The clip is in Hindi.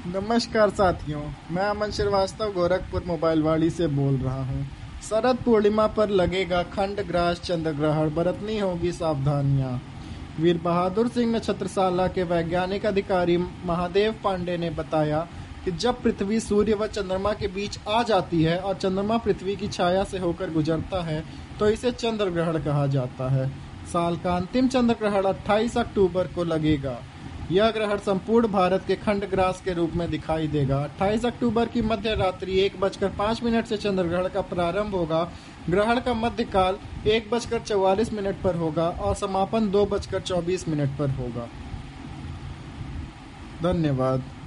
नमस्कार साथियों, मैं अमन श्रीवास्तव गोरखपुर मोबाइलवाड़ी से बोल रहा हूँ। शरद पूर्णिमा पर लगेगा खंडग्रास चंद्र ग्रहण, बरतनी होगी सावधानियां। वीर बहादुर सिंह नक्षत्रशाला के वैज्ञानिक अधिकारी महादेव पांडे ने बताया कि जब पृथ्वी सूर्य व चंद्रमा के बीच आ जाती है और चंद्रमा पृथ्वी की छाया से होकर गुजरता है तो इसे चंद्र ग्रहण कहा जाता है। साल का अंतिम चंद्र ग्रहण 28 अक्टूबर को लगेगा। यह ग्रहण संपूर्ण भारत के खंडग्रास के रूप में दिखाई देगा। 28 अक्टूबर की मध्य रात्रि 1:05 से चंद्र ग्रहण का प्रारंभ होगा। ग्रहण का मध्यकाल 1:44 पर होगा और समापन 2:24 पर होगा। धन्यवाद।